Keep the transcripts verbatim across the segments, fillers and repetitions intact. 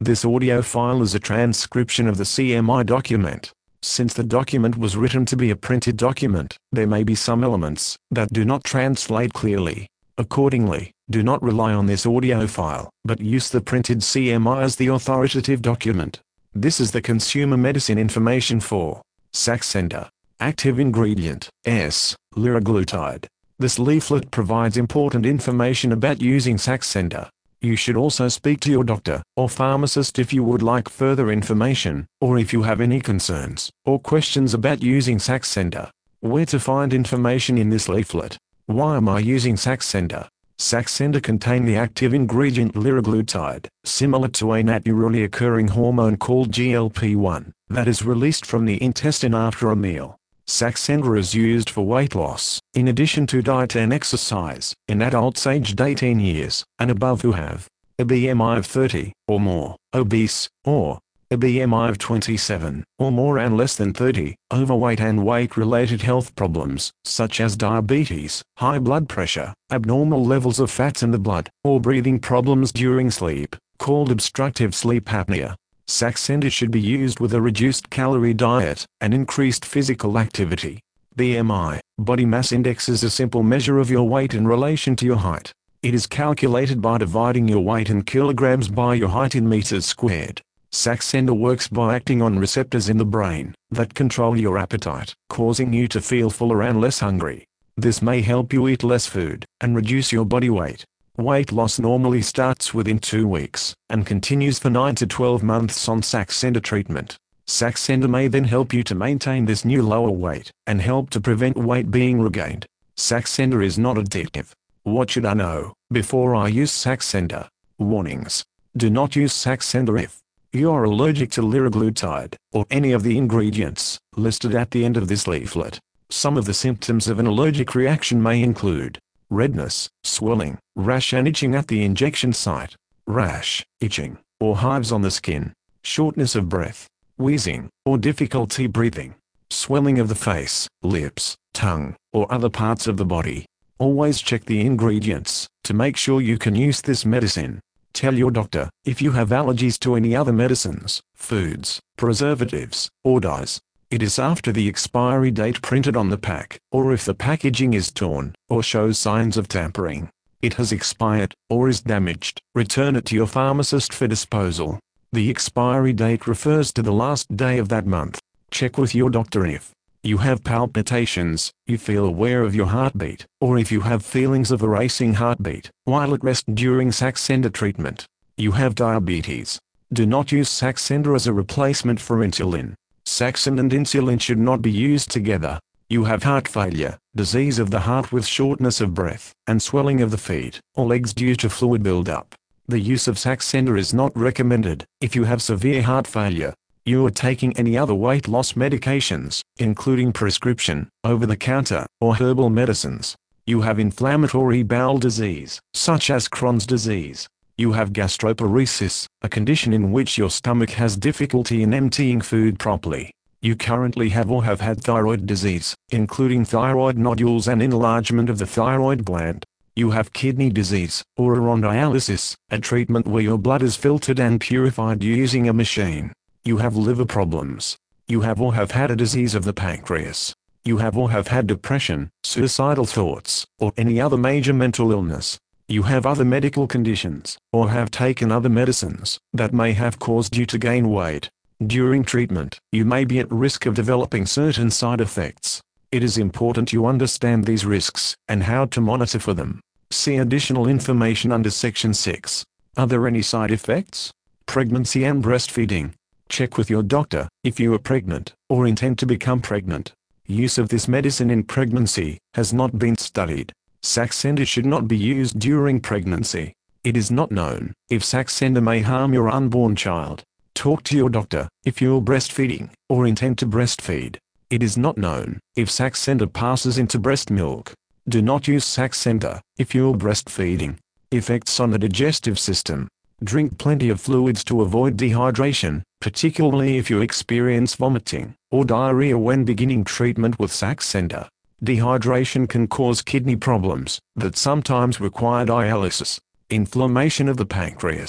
This audio file is a transcription of the C M I document. Since the document was written to be a printed document, there may be some elements that do not translate clearly. Accordingly, do not rely on this audio file, but use the printed C M I as the authoritative document. This is the consumer medicine information for Saxenda. Active ingredient, S, liraglutide. This leaflet provides important information about using Saxenda. You should also speak to your doctor or pharmacist if you would like further information, or if you have any concerns or questions about using Saxenda. Where to find information in this leaflet? Why am I using Saxenda? Saxenda contain the active ingredient liraglutide, similar to a naturally occurring hormone called G L P one, that is released from the intestine after a meal. Saxenda is used for weight loss, in addition to diet and exercise, in adults aged eighteen years and above who have a B M I of thirty or more, obese, or a B M I of twenty-seven or more and less than thirty, overweight and weight-related health problems, such as diabetes, high blood pressure, abnormal levels of fats in the blood, or breathing problems during sleep, called obstructive sleep apnea. Saxenda should be used with a reduced calorie diet and increased physical activity. B M I, body mass index, is a simple measure of your weight in relation to your height. It is calculated by dividing your weight in kilograms by your height in meters squared. Saxenda works by acting on receptors in the brain that control your appetite, causing you to feel fuller and less hungry. This may help you eat less food and reduce your body weight. Weight loss normally starts within two weeks and continues for nine to twelve months on Saxenda treatment. Saxenda may then help you to maintain this new lower weight and help to prevent weight being regained. Saxenda is not addictive. What should I know before I use Saxenda? Warnings. Do not use Saxenda if you are allergic to liraglutide or any of the ingredients listed at the end of this leaflet. Some of the symptoms of an allergic reaction may include redness, swelling, rash and itching at the injection site, rash, itching, or hives on the skin, shortness of breath, wheezing, or difficulty breathing, swelling of the face, lips, tongue, or other parts of the body. Always check the ingredients to make sure you can use this medicine. Tell your doctor if you have allergies to any other medicines, foods, preservatives, or dyes. It is after the expiry date printed on the pack, or if the packaging is torn or shows signs of tampering, it has expired or is damaged, return it to your pharmacist for disposal. The expiry date refers to the last day of that month. Check with your doctor if you have palpitations, you feel aware of your heartbeat, or if you have feelings of a racing heartbeat while at rest during Saxenda treatment. You have diabetes. Do not use Saxenda as a replacement for insulin. Saxenda and insulin should not be used together. You have heart failure, disease of the heart with shortness of breath, and swelling of the feet or legs due to fluid buildup. The use of Saxenda is not recommended if you have severe heart failure. You are taking any other weight loss medications, including prescription, over-the-counter, or herbal medicines. You have inflammatory bowel disease, such as Crohn's disease. You have gastroparesis, a condition in which your stomach has difficulty in emptying food properly. You currently have or have had thyroid disease, including thyroid nodules and enlargement of the thyroid gland. You have kidney disease, or are on dialysis, a treatment where your blood is filtered and purified using a machine. You have liver problems. You have or have had a disease of the pancreas. You have or have had depression, suicidal thoughts, or any other major mental illness. You have other medical conditions, or have taken other medicines that may have caused you to gain weight. During treatment, you may be at risk of developing certain side effects. It is important you understand these risks and how to monitor for them. See additional information under Section six. Are there any side effects? Pregnancy and breastfeeding. Check with your doctor if you are pregnant or intend to become pregnant. Use of this medicine in pregnancy has not been studied. Saxenda should not be used during pregnancy. It is not known if Saxenda may harm your unborn child. Talk to your doctor if you are breastfeeding or intend to breastfeed. It is not known if Saxenda passes into breast milk. Do not use Saxenda if you are breastfeeding. Effects on the digestive system. Drink plenty of fluids to avoid dehydration, particularly if you experience vomiting or diarrhea when beginning treatment with Saxenda. Dehydration can cause kidney problems that sometimes require dialysis. Inflammation of the pancreas.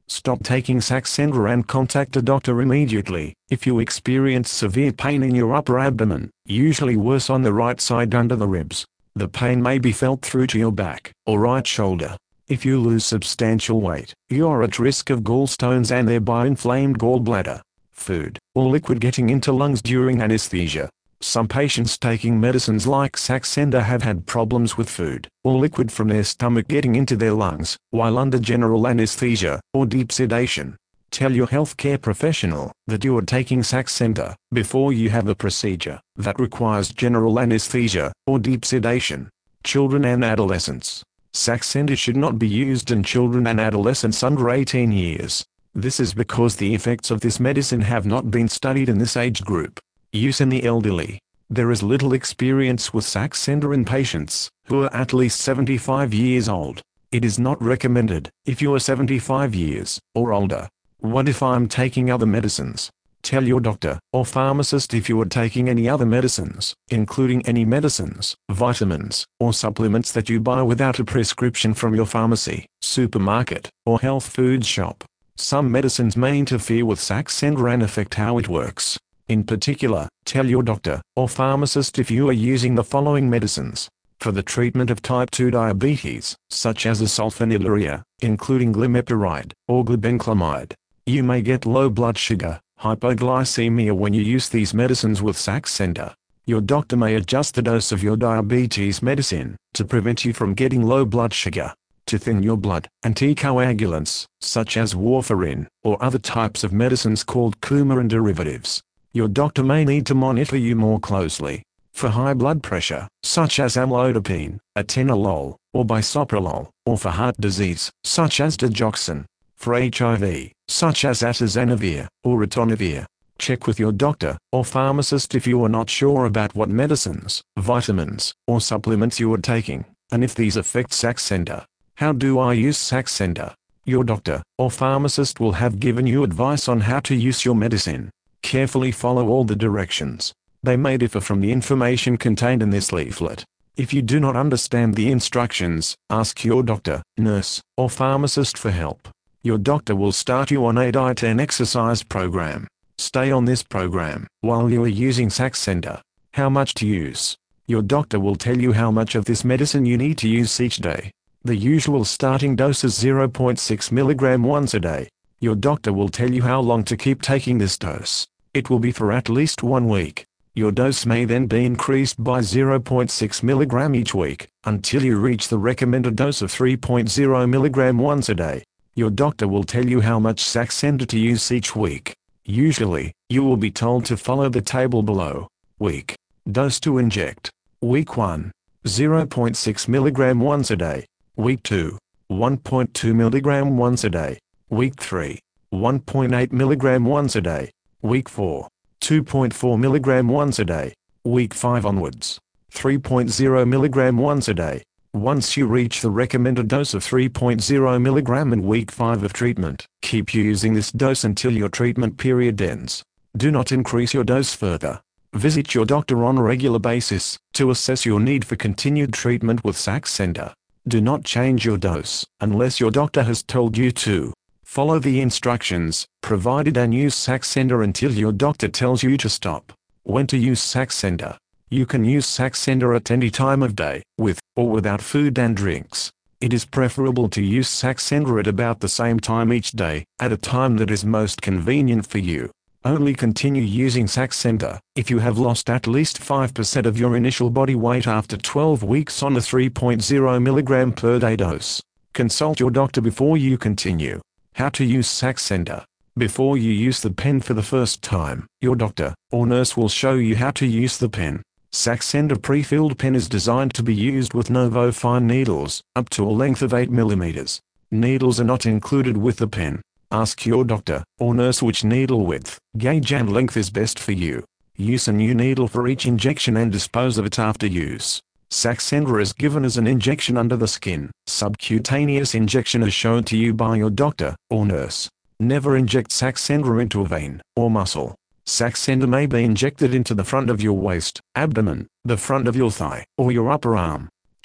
Stop taking Saxenda and contact a doctor immediately if you experience severe pain in your upper abdomen, usually worse on the right side under the ribs. The pain may be felt through to your back or right shoulder. If you lose substantial weight, you are at risk of gallstones and thereby inflamed gallbladder. Food or liquid getting into lungs during anesthesia. Some patients taking medicines like Saxenda have had problems with food or liquid from their stomach getting into their lungs while under general anesthesia or deep sedation. Tell your healthcare professional that you are taking Saxenda before you have a procedure that requires general anesthesia or deep sedation. Children and adolescents. Saxenda should not be used in children and adolescents under eighteen years. This is because the effects of this medicine have not been studied in this age group. Use in the elderly. There is little experience with Saxenda in patients who are at least seventy-five years old. It is not recommended if you are seventy-five years or older. What if I'm taking other medicines? Tell your doctor or pharmacist if you are taking any other medicines, including any medicines, vitamins, or supplements that you buy without a prescription from your pharmacy, supermarket, or health food shop. Some medicines may interfere with Saxenda and affect how it works. In particular, tell your doctor or pharmacist if you are using the following medicines. For the treatment of type two diabetes, such as the sulfonylurea, including glimepiride or glibenclamide, you may get low blood sugar, hypoglycemia when you use these medicines with Saxenda. Your doctor may adjust the dose of your diabetes medicine to prevent you from getting low blood sugar. To thin your blood, anticoagulants, such as warfarin, or other types of medicines called coumarin derivatives. Your doctor may need to monitor you more closely. For high blood pressure, such as amlodipine, atenolol, or bisoprolol, or for heart disease, such as digoxin. For H I V, such as atazanavir, or ritonavir. Check with your doctor or pharmacist if you are not sure about what medicines, vitamins, or supplements you are taking, and if these affect Saxenda. How do I use Saxenda? Your doctor or pharmacist will have given you advice on how to use your medicine. Carefully follow all the directions. They may differ from the information contained in this leaflet. If you do not understand the instructions, ask your doctor, nurse, or pharmacist for help. Your doctor will start you on a diet and exercise program. Stay on this program while you are using Saxenda. How much to use? Your doctor will tell you how much of this medicine you need to use each day. The usual starting dose is zero point six milligrams once a day. Your doctor will tell you how long to keep taking this dose. It will be for at least one week. Your dose may then be increased by zero point six milligrams each week, until you reach the recommended dose of three point zero milligrams once a day. Your doctor will tell you how much Saxenda to use each week. Usually, you will be told to follow the table below. Week. Dose to inject. Week one. zero point six milligrams once a day. Week two. one point two milligrams once a day. Week three. one point eight milligrams once a day. Week four. two point four milligrams once a day. Week five onwards. three point zero milligrams once a day. Once you reach the recommended dose of three point zero milligrams in week five of treatment, keep using this dose until your treatment period ends. Do not increase your dose further. Visit your doctor on a regular basis to assess your need for continued treatment with Saxenda. Do not change your dose unless your doctor has told you to. Follow the instructions provided and use Saxenda until your doctor tells you to stop. When to use Saxenda? You can use Saxenda at any time of day, with or without food and drinks. It is preferable to use Saxenda at about the same time each day, at a time that is most convenient for you. Only continue using Saxenda if you have lost at least five percent of your initial body weight after twelve weeks on a three point zero milligrams per day dose. Consult your doctor before you continue. How to use Saxenda. Before you use the pen for the first time, your doctor or nurse will show you how to use the pen. Saxenda pre-filled pen is designed to be used with Novofine needles, up to a length of eight millimeters. Needles are not included with the pen. Ask your doctor or nurse which needle width, gauge and length is best for you. Use a new needle for each injection and dispose of it after use. Saxenda is given as an injection under the skin. Subcutaneous injection is shown to you by your doctor or nurse. Never inject Saxenda into a vein or muscle. Saxenda may be injected into the front of your waist, abdomen, the front of your thigh, or your upper arm.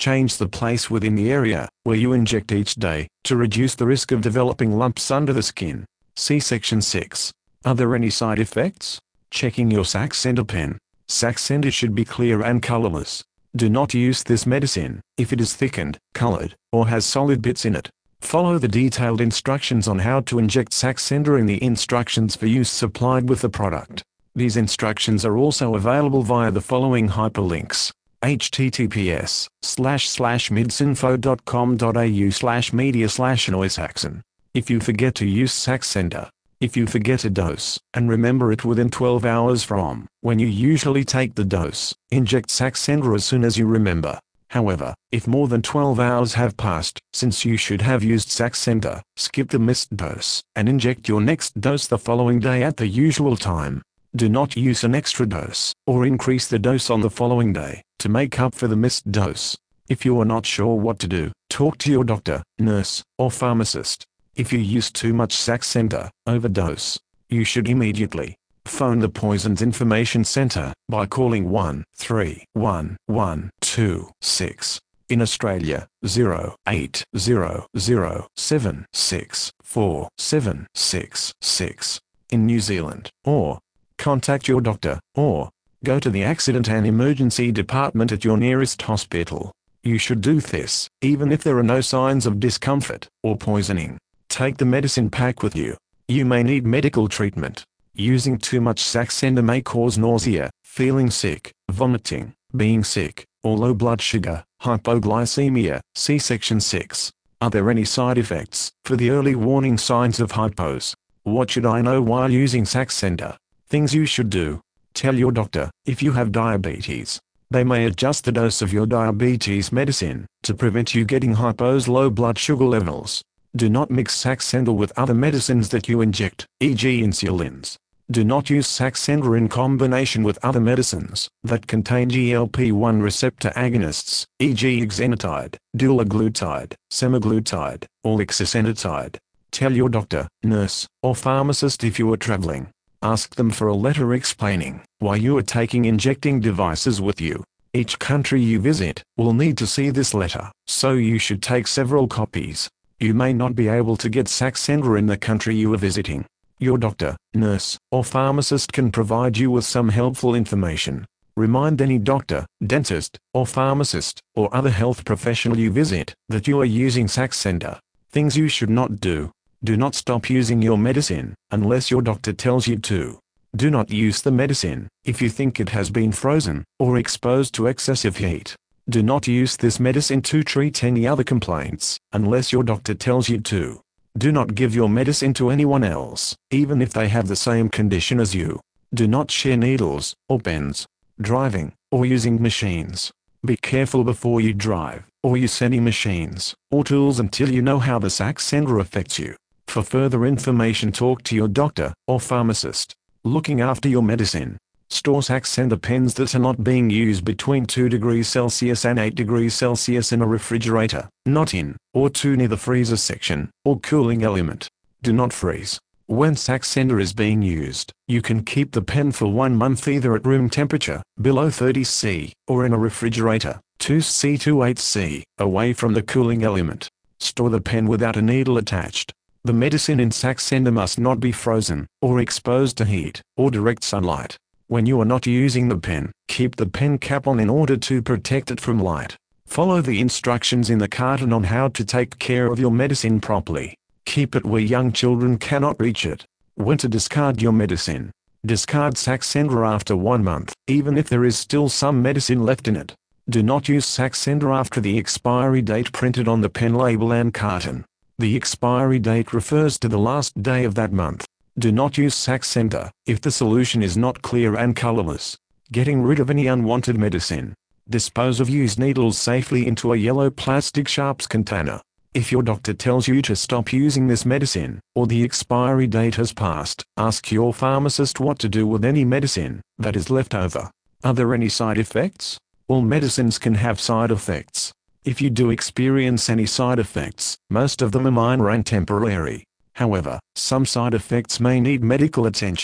Change the place within the area where you inject each day to reduce the risk of developing lumps under the skin. See Section six. Are there any side effects? Checking your Saxenda pen. Saxenda should be clear and colorless. Do not use this medicine if it is thickened, colored, or has solid bits in it. Follow the detailed instructions on how to inject Saxenda in the instructions for use supplied with the product. These instructions are also available via the following hyperlinks: https slash slash midsinfo dot com dot au slash media slash noisaxon. If you forget to use Saxenda, if you forget a dose, and remember it within twelve hours from when you usually take the dose, inject Saxenda as soon as you remember. However, if more than twelve hours have passed since you should have used Saxenda, skip the missed dose, and inject your next dose the following day at the usual time. Do not use an extra dose, or increase the dose on the following day, to make up for the missed dose. If you are not sure what to do, talk to your doctor, nurse, or pharmacist. If you use too much Saxenda, overdose, you should immediately phone the Poisons Information Center by calling one three one one two six. In Australia, zero eight zero zero seven six four seven six six. In New Zealand, or contact your doctor, or go to the Accident and Emergency Department at your nearest hospital. You should do this, even if there are no signs of discomfort or poisoning. Take the medicine pack with you. You may need medical treatment. Using too much Saxenda may cause nausea, feeling sick, vomiting, being sick, or low blood sugar, hypoglycemia. See Section six. Are there any side effects? For the early warning signs of hypos, what should I know while using Saxenda? Things you should do. Tell your doctor if you have diabetes. They may adjust the dose of your diabetes medicine to prevent you getting hypos, low blood sugar levels. Do not mix Saxenda with other medicines that you inject, for example insulins. Do not use Saxenda in combination with other medicines that contain G L P one receptor agonists, for example exenatide, dulaglutide, semaglutide, or lixisenatide. Tell your doctor, nurse, or pharmacist if you are traveling. Ask them for a letter explaining why you are taking injecting devices with you. Each country you visit will need to see this letter, so you should take several copies. You may not be able to get Saxenda in the country you are visiting. Your doctor, nurse, or pharmacist can provide you with some helpful information. Remind any doctor, dentist, or pharmacist, or other health professional you visit that you are using Saxenda. Things you should not do. Do not stop using your medicine unless your doctor tells you to. Do not use the medicine if you think it has been frozen or exposed to excessive heat. Do not use this medicine to treat any other complaints unless your doctor tells you to. Do not give your medicine to anyone else, even if they have the same condition as you. Do not share needles or pens, driving, or using machines. Be careful before you drive, or use any machines or tools until you know how the Saxenda affects you. For further information, talk to your doctor or pharmacist. Looking after your medicine. Store Saxenda pens that are not being used between two degrees Celsius and eight degrees Celsius in a refrigerator, not in, or too near the freezer section, or cooling element. Do not freeze. When Saxenda is being used, you can keep the pen for one month either at room temperature, below thirty Celsius, or in a refrigerator, two Celsius to eight Celsius, away from the cooling element. Store the pen without a needle attached. The medicine in Saxenda must not be frozen, or exposed to heat, or direct sunlight. When you are not using the pen, keep the pen cap on in order to protect it from light. Follow the instructions in the carton on how to take care of your medicine properly. Keep it where young children cannot reach it. When to discard your medicine. Discard Saxenda after one month, even if there is still some medicine left in it. Do not use Saxenda after the expiry date printed on the pen label and carton. The expiry date refers to the last day of that month. Do not use Saxenda if the solution is not clear and colorless. Getting rid of any unwanted medicine. Dispose of used needles safely into a yellow plastic sharps container. If your doctor tells you to stop using this medicine, or the expiry date has passed, ask your pharmacist what to do with any medicine that is left over. Are there any side effects? All medicines can have side effects. If you do experience any side effects, most of them are minor and temporary. However, some side effects may need medical attention.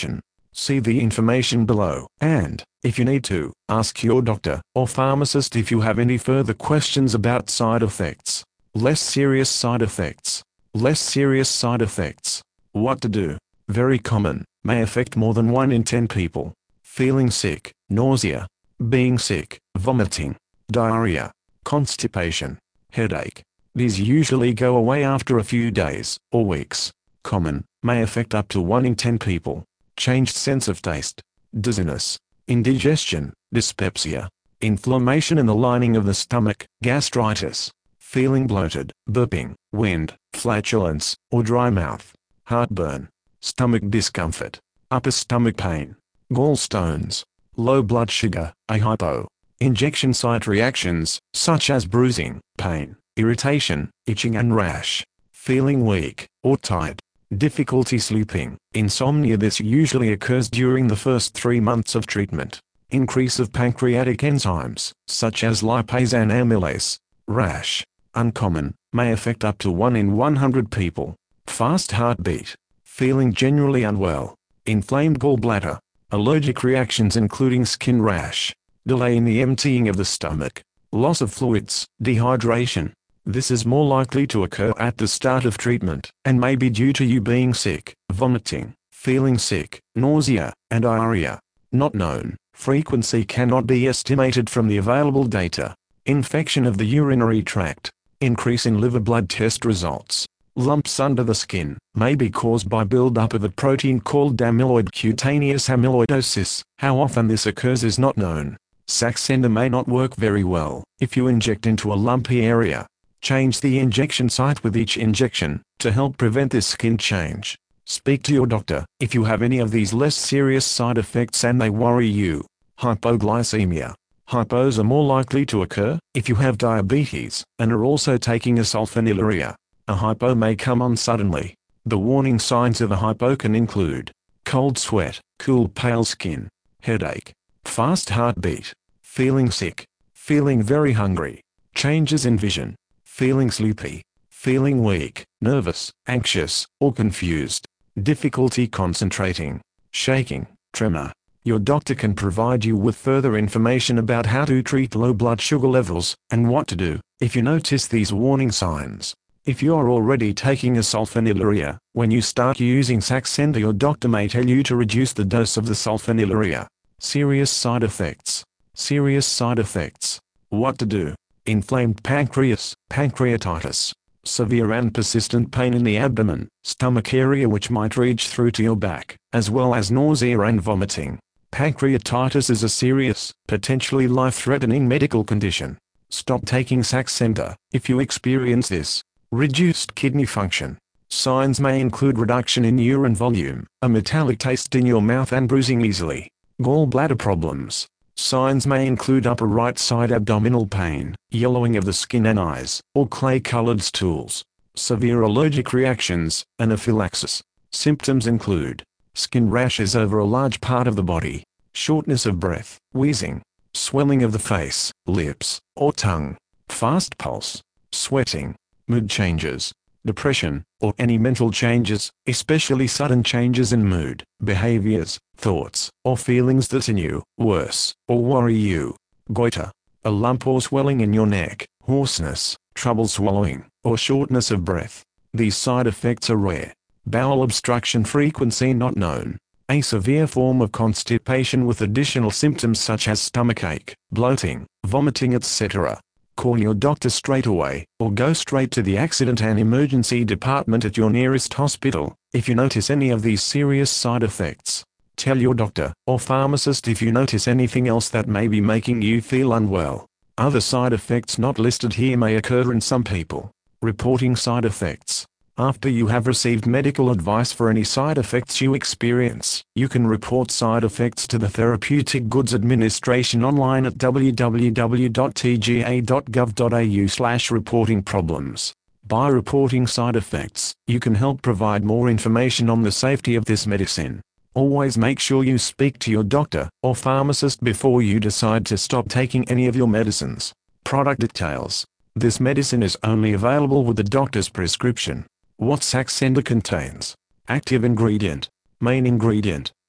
See the information below, and, if you need to, ask your doctor or pharmacist if you have any further questions about side effects. Less serious side effects. Less serious side effects. What to do? Very common, may affect more than one in ten people. Feeling sick, nausea, being sick, vomiting, diarrhea, constipation, headache. These usually go away after a few days or weeks. Common, may affect up to one in ten people. Changed sense of taste, dizziness, indigestion, dyspepsia, inflammation in the lining of the stomach, gastritis, feeling bloated, burping, wind, flatulence, or dry mouth, heartburn, stomach discomfort, upper stomach pain, gallstones, low blood sugar, a hypo, injection site reactions, such as bruising, pain, irritation, itching and rash, feeling weak or tired, difficulty sleeping, insomnia. This usually occurs during the first three months of treatment. Increase of pancreatic enzymes, such as lipase and amylase, rash, uncommon, may affect up to one in one hundred people. Fast heartbeat, feeling generally unwell, inflamed gallbladder, allergic reactions including skin rash, delay in the emptying of the stomach, loss of fluids, dehydration. This is more likely to occur at the start of treatment, and may be due to you being sick, vomiting, feeling sick, nausea, and diarrhea. Not known. Frequency cannot be estimated from the available data. Infection of the urinary tract. Increase in liver blood test results. Lumps under the skin may be caused by buildup of a protein called amyloid. Cutaneous amyloidosis. How often this occurs is not known. Saxenda may not work very well if you inject into a lumpy area. Change the injection site with each injection to help prevent this skin change. Speak to your doctor if you have any of these less serious side effects and they worry you. Hypoglycemia. Hypos are more likely to occur if you have diabetes and are also taking a sulfonylurea. A hypo may come on suddenly. The warning signs of a hypo can include cold sweat, cool pale skin, headache, fast heartbeat, feeling sick, feeling very hungry, changes in vision, feeling sleepy, feeling weak, nervous, anxious, or confused, difficulty concentrating, shaking, tremor. Your doctor can provide you with further information about how to treat low blood sugar levels and what to do if you notice these warning signs. If you are already taking a sulfonylurea, when you start using Saxenda, your doctor may tell you to reduce the dose of the sulfonylurea. Serious side effects. Serious side effects. What to do? Inflamed pancreas, pancreatitis, severe and persistent pain in the abdomen, stomach area which might reach through to your back, as well as nausea and vomiting. Pancreatitis is a serious, potentially life-threatening medical condition. Stop taking Saxenda if you experience this. Reduced kidney function. Signs may include reduction in urine volume, a metallic taste in your mouth and bruising easily. Gallbladder problems. Signs may include upper right side abdominal pain, yellowing of the skin and eyes, or clay-colored stools. Severe allergic reactions, anaphylaxis. Symptoms include skin rashes over a large part of the body, shortness of breath, wheezing, swelling of the face, lips, or tongue, fast pulse, sweating, mood changes, depression, or any mental changes, especially sudden changes in mood, behaviors, thoughts, or feelings that annoy you, worse, or worry you. Goiter. A lump or swelling in your neck, hoarseness, trouble swallowing, or shortness of breath. These side effects are rare. Bowel obstruction. Frequency not known. A severe form of constipation with additional symptoms such as stomachache, bloating, vomiting, et cetera. Call your doctor straight away, or go straight to the accident and emergency department at your nearest hospital if you notice any of these serious side effects. Tell your doctor or pharmacist if you notice anything else that may be making you feel unwell. Other side effects not listed here may occur in some people. Reporting side effects. After you have received medical advice for any side effects you experience, you can report side effects to the Therapeutic Goods Administration online at w w w dot t g a dot gov dot a u slash reporting problems. By reporting side effects, you can help provide more information on the safety of this medicine. Always make sure you speak to your doctor or pharmacist before you decide to stop taking any of your medicines. Product details. This medicine is only available with the doctor's prescription. What Saxenda contains. Active ingredient. Main ingredient.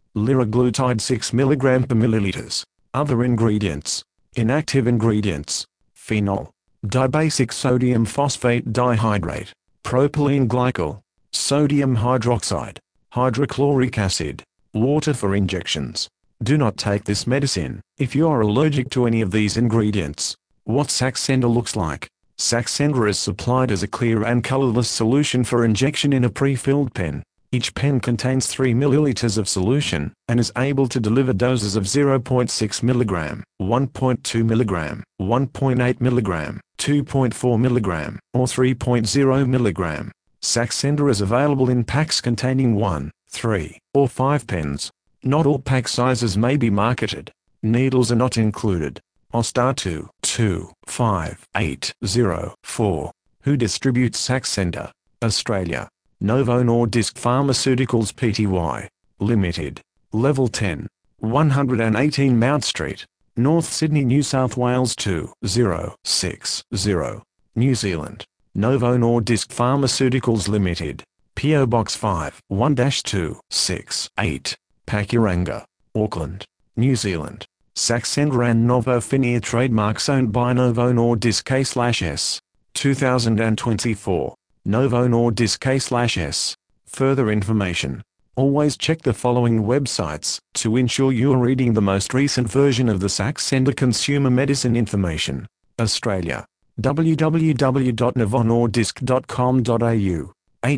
liraglutide six milligrams per milliliters. Other ingredients: inactive ingredients, phenol, dibasic sodium phosphate dihydrate, propylene glycol, sodium hydroxide, hydrochloric acid, water for injections. Do not take this medicine if you are allergic to any of these ingredients. What Saxenda looks like. Saxenda is supplied as a clear and colorless solution for injection in a pre-filled pen. Each pen contains three milliliters of solution, and is able to deliver doses of zero point six milligrams, one point two milligrams, one point eight milligrams, two point four milligrams, or three point zero milligrams. Saxenda is available in packs containing one, three, or five pens. Not all pack sizes may be marketed. Needles are not included. Ostar two two five eight zero four. Who distributes Saxenda? Australia. Novo Nordisk Pharmaceuticals Pty. Limited. Level ten. one eighteen Mount Street, North Sydney, New South Wales two zero six zero. New Zealand. Novo Nordisk Pharmaceuticals Limited. P O Box five one two six eight. Pakuranga, Auckland, New Zealand. Saxenda and Novofinia trademarks owned by Novo Nordisk K/S. two thousand twenty-four. Novo Nordisk K/S. Further information. Always check the following websites to ensure you are reading the most recent version of the Saxenda consumer medicine information. Australia. w w w dot novonordisk dot com dot a u.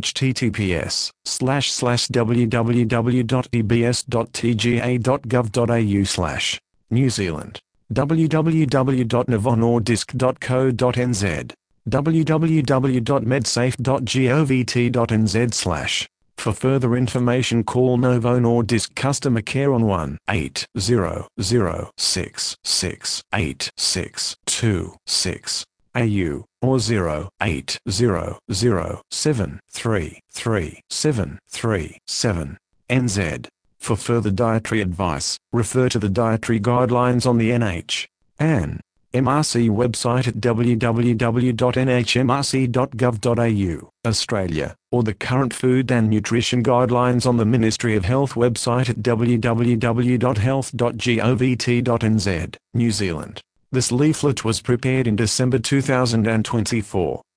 https slash slash www dot e b s dot t g a dot gov dot a u slash New Zealand. w w w dot novonordisk dot co dot n z. w w w dot medsafe dot govt dot n z slash. For further information, call Novo Nordisk customer care on one eight zero zero six six eight six two six A U or zero eight zero zero seven three three seven three seven N Z. For further dietary advice, refer to the dietary guidelines on the N H and M R C website at w w w dot n h m r c dot gov dot a u, Australia, or the current food and nutrition guidelines on the Ministry of Health website at w w w dot health dot govt dot n z, New Zealand. This leaflet was prepared in December two thousand twenty-four.